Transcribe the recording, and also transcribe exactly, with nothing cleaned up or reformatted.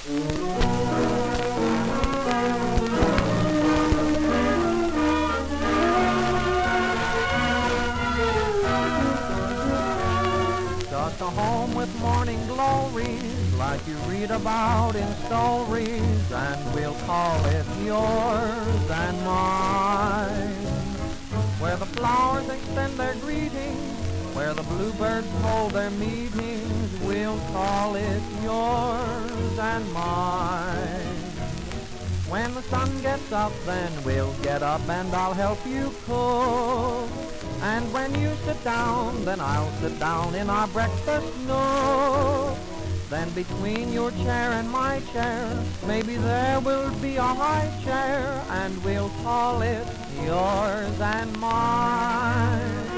Just a home with morning glories like you read about in stories, and we'll call it yours and mine. Where the flowers extend their greetings, where the bluebirds hold their meetings, we'll call it yours and mine. When the sun gets up, then we'll get up and I'll help you cook. And when you sit down, then I'll sit down in our breakfast nook. Then between your chair and my chair, maybe there will be a high chair, and we'll call it yours and mine.